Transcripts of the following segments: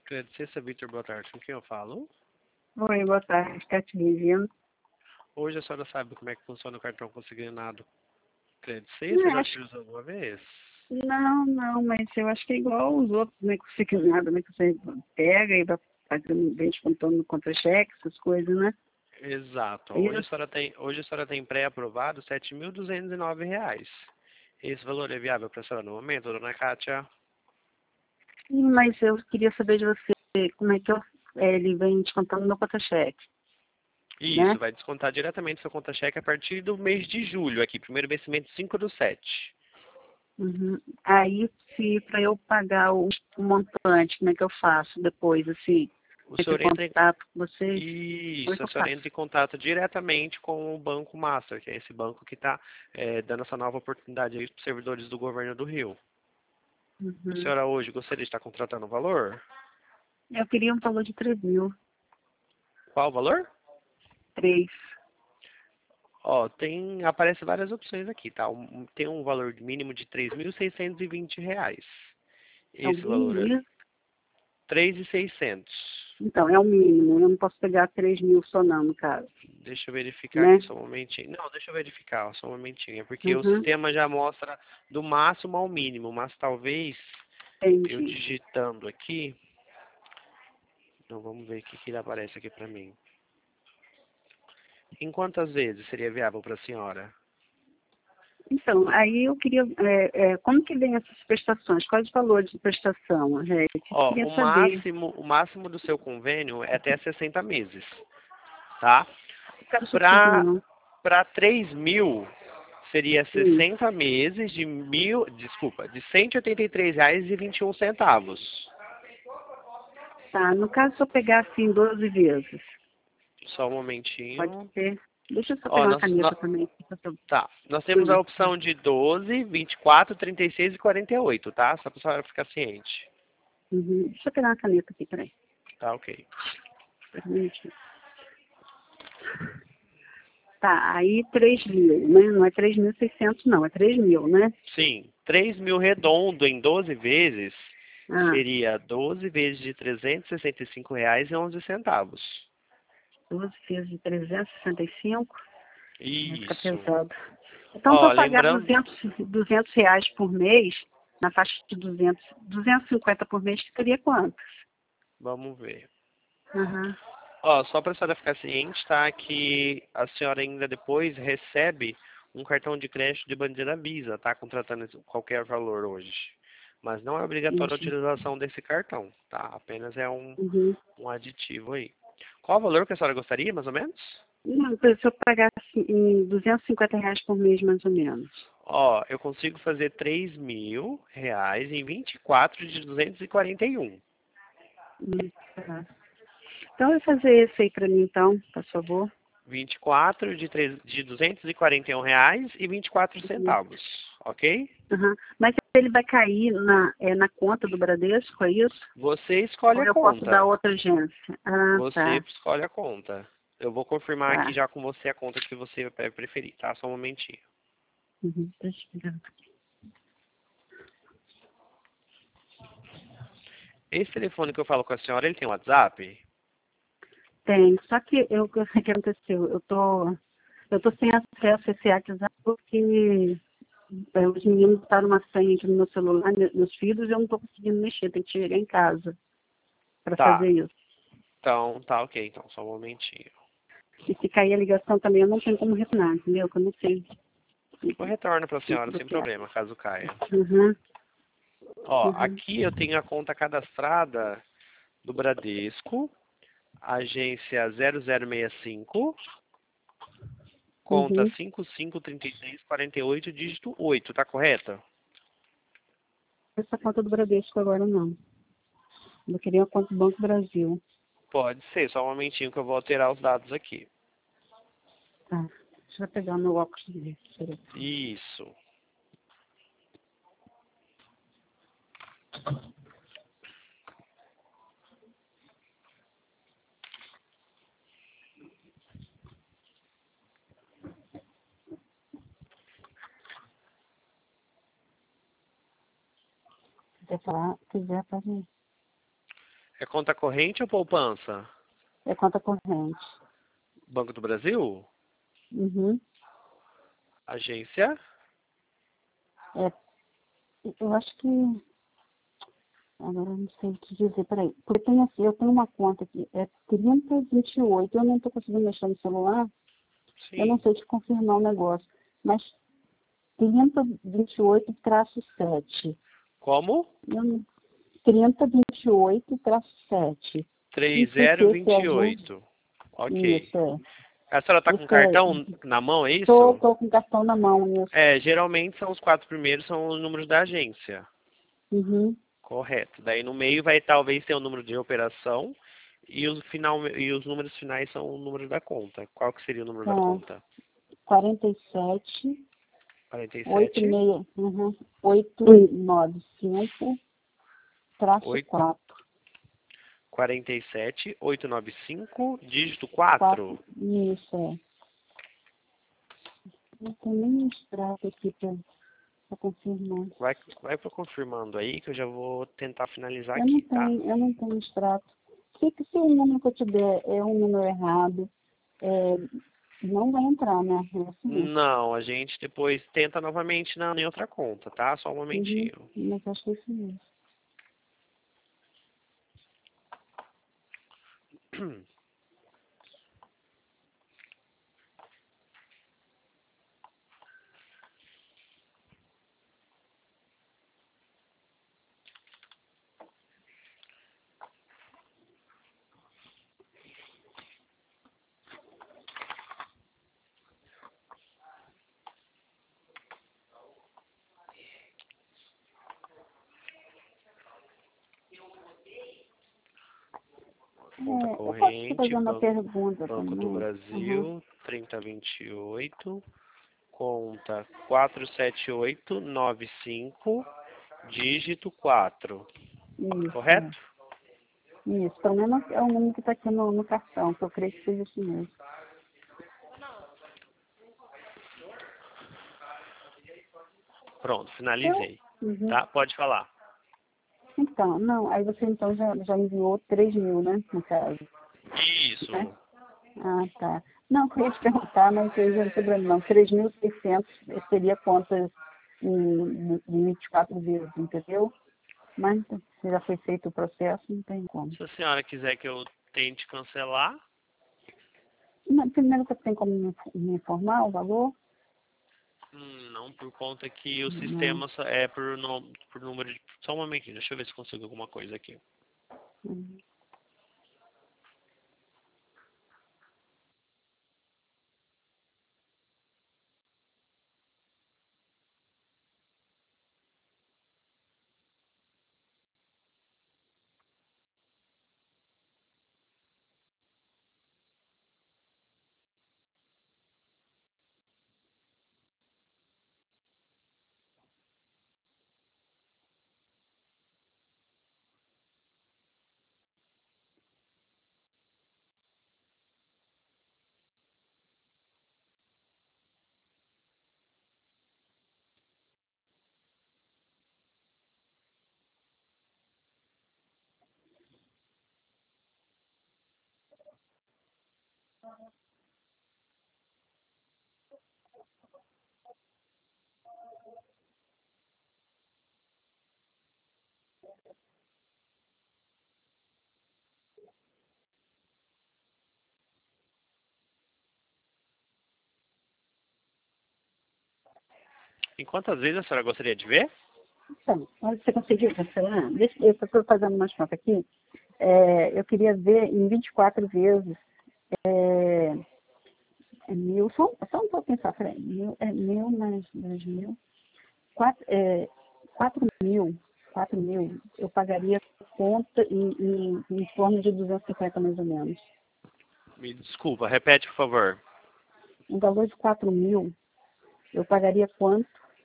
Crédito Sexta, Vitor, boa tarde. Com quem eu falo? Oi, boa tarde, Catirina. Hoje a senhora sabe como é que funciona o cartão consignado Crédito Sexta? Não, Já acho, utilizou alguma vez? não, mas eu acho que é igual os outros, né? Que fica nada, né? Que você pega e vai fazendo, vem descontando no contra-cheque, essas coisas, né? Exato. É isso. Hoje a senhora tem pré-aprovado R$ 7.209. Esse valor é viável para a senhora no momento, dona Kátia? Sim, mas eu queria saber de você como é que ele vem descontando no contra-cheque, né? Isso, vai descontar diretamente do seu conta-cheque a partir do mês de julho aqui. Primeiro vencimento 5/7. Uhum. Aí, se para eu pagar o montante, como é que eu faço depois, assim? O Entre em senhor entra em... contato com vocês? Como é Isso, que a eu senhora faço? entra em contato diretamente com o Banco Master, que é esse banco que está dando essa nova oportunidade aí para os servidores do governo do Rio. A Uhum. senhora hoje gostaria de estar contratando o valor? Eu queria um valor de 3.000. Qual o valor? 3. Ó, aparece várias opções aqui, tá? Tem um valor mínimo de R$ 3.620. É o Esse valor mínimo é isso? 3.600. Então, é o mínimo. Eu não posso pegar 3.000 só não, no caso, Deixa eu verificar aqui né? só um momentinho. Não, deixa eu verificar só um momentinho. É porque o Uhum, sistema já mostra do máximo ao mínimo, mas talvez eu entendi. digitando aqui. Então vamos ver o que ele aparece aqui pra mim. Em quantas vezes seria viável para a senhora? Então, aí eu queria, como que vem essas prestações? Quais os valores de prestação, gente? Eu Ó, queria o saber. máximo, o máximo do seu convênio é até 60 meses, tá? Eu quero isso tudo, Para não. para 3.000 seria Sim. 60 meses de R$ 183,21. Tá, no caso, se eu pegar assim 12 vezes, Só um pode momentinho. ser. Deixa eu só Ó, pegar uma caneta também. tá. Nós temos a opção de 12, 24, 36 e 48, tá? Só para a senhora ficar ciente. Uhum. Deixa eu pegar uma caneta aqui, peraí. Tá, ok. Espera um minutinho. Tá, aí 3.000, né? Não é 3.600 não, é 3.000, né? Sim, 3.000 redondo em 12 vezes Ah, seria 12 vezes de R$ 365,11. 12 vezes de 365, vai ficar Isso. pesado. Então, para Ó, eu pagar lembrando, 200 reais por mês, na faixa de 250 por mês, ficaria quanto? vamos ver. Aham. Ó, só para a senhora ficar ciente, tá? Que a senhora ainda depois recebe um cartão de crédito de bandeira Visa, tá? Contratando qualquer valor hoje. Mas não é obrigatória a Entendi. utilização desse cartão, tá? Apenas é Uhum. um aditivo aí. Qual o valor que a senhora gostaria, mais ou menos? Não, se eu pagar assim, em 250 reais por mês, mais ou menos. Ó, eu consigo fazer R$ 3.000 em 24 de 241. Tá. Então, vai fazer esse aí para mim, então, por favor. 24 de Uhum. R$ 241,24, ok? Uhum. Mas ele vai cair na conta do Bradesco, é isso? Você escolhe Ou a eu posso dar conta. outra agência? Ah, Você tá. escolhe a conta. Eu vou confirmar aqui Tá. já com você a conta que você vai preferir, tá? Só um momentinho. Uhum. Deixa eu pegar. Esse telefone que eu falo com a senhora, ele tem WhatsApp? Tem, só que o que aconteceu? Eu tô sem acesso a esse WhatsApp porque os meninos botaram uma senha aqui no meu celular, meus filhos, e eu não estou conseguindo mexer, tem que chegar em casa para Tá. fazer isso. Então, tá ok. Então, só um momentinho. E se cair a ligação também, eu não tenho como retornar, entendeu? Que eu não sei Eu retorno pra como senhora que sem você é. problema, caso caia. Uhum, Ó, uhum, aqui eu tenho a conta cadastrada do Bradesco, agência 0065, conta uhum. 553348, dígito 8, tá correta? Essa conta do Bradesco agora não. Eu queria a conta do Banco Brasil. Pode ser, só um momentinho que eu vou alterar os dados aqui. Tá. Deixa eu pegar meu óculos dele. Peraí. Isso. Se quiser falar, quiser, pode ir. É conta corrente ou poupança? É conta corrente. Banco do Brasil? Uhum. Agência? É, eu acho que... Agora eu não sei o que dizer, peraí. Porque tem assim, eu tenho uma conta aqui, é 3028. Eu não estou conseguindo mexer no celular, eu não Sim. sei te confirmar o negócio. Mas 3028-7. Como? Eu não- 3028-7. Não sei se esse é a gente. 3028. Ok. Isso, é. A senhora está com Esse é. cartão na mão, é Tô, isso? tô com o cartão na mão, isso. É, geralmente são os 4 primeiros, são os números da agência. Uhum. Correto. Daí no meio vai talvez ter o número de operação e os números finais são o número da conta. Qual que seria o número da Tá. conta? 47, 47 86, 895, traço 8, 4. 47 895 dígito 4, 4. isso, é. Não tem nem extrato aqui pra confirmar. Vai para confirmando aí que eu já vou tentar finalizar Eu não aqui, tá? tenho, eu não tenho extrato. Se o número que eu te der é um número errado, é, não vai entrar, né? É assim mesmo. Não, a gente depois tenta novamente em outra conta, tá? Só um Uhum. momentinho. Mas acho que é isso mesmo. Conta Eu posso te corrente, fazer uma pergunta Banco do também? Uhum. Brasil, 3028, conta 47895, dígito 4. Isso, Correto? é. Isso. Pelo menos é o número que está aqui no cartão, que eu creio que seja isso mesmo. Pronto, Eu, finalizei. uhum. Tá? Pode falar. Então, não, aí você então já enviou 3.000, né, no caso, né? Isso. Ah, tá. Não, eu ia te perguntar, mas aí já não tem problema não. 3.600 seria contas em 24 vezes, entendeu? Mas se já foi feito o processo, não tem como. Se a senhora quiser que eu tente cancelar, Primeiro você tem como me informar o valor? não por conta que o Não. sistema é por número de... Só um momentinho, deixa eu ver se consigo alguma coisa aqui. Hum. Em quantas vezes a senhora gostaria de ver? Então, olha, você conseguiu cancelar? Deixa, eu estou fazendo umas contas aqui. Eu queria ver em 24 vezes. É, é mil, só um pouquinho só, peraí. Mil mais 2.000. 4.000, 4.000, eu pagaria conta em torno de 250 mais ou menos. Me desculpa, repete, por favor. Um valor de 4.000, eu pagaria quanto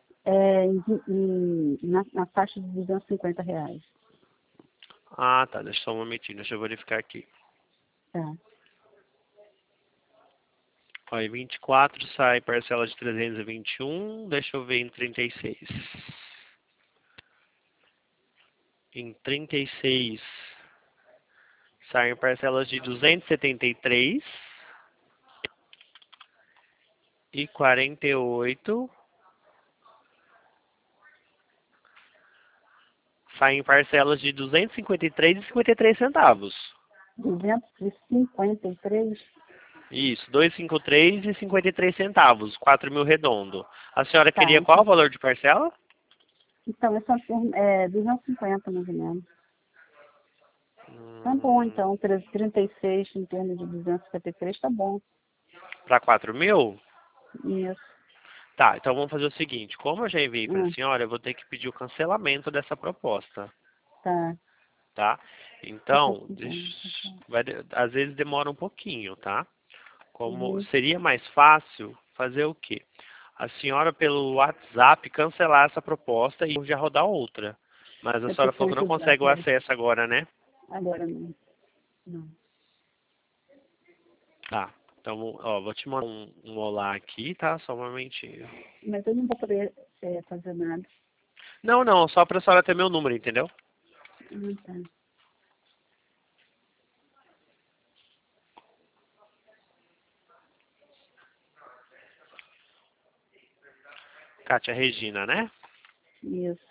na faixa de R$ 250. Ah, tá. Deixa só um momentinho, deixa eu verificar aqui. Tá. Ó, em 24 sai parcela de 321. Deixa eu ver em 36. Em 36 Saem parcelas de 273,48. Saem parcelas de 253,53 centavos. 253. Isso, 253,53 centavos, 4.000 redondo. A senhora Tá, queria qual o valor de parcela? então essa é 250 mais ou menos. Tá bom, então, 36 em torno de 253, tá bom. Para 4.000? Isso. Tá, então vamos fazer o seguinte, como eu já enviei para a Hum, senhora, eu vou ter que pedir o cancelamento dessa proposta, tá. tá? Eu tô Então, cuidando, tá bom. às vezes demora um pouquinho, tá? Como Uhum. seria mais fácil fazer o quê? A senhora pelo WhatsApp cancelar essa proposta e já rodar outra. Mas a É senhora porque falou tem que não que usar consegue o agora. acesso agora, né? Agora não. Não. Tá. Então, ó, vou te mandar um olá aqui, tá? Só um momentinho. Mas eu não vou poder fazer nada. Não, não, só pra senhora ter meu número, entendeu? Tá. Kátia Regina, né? Isso.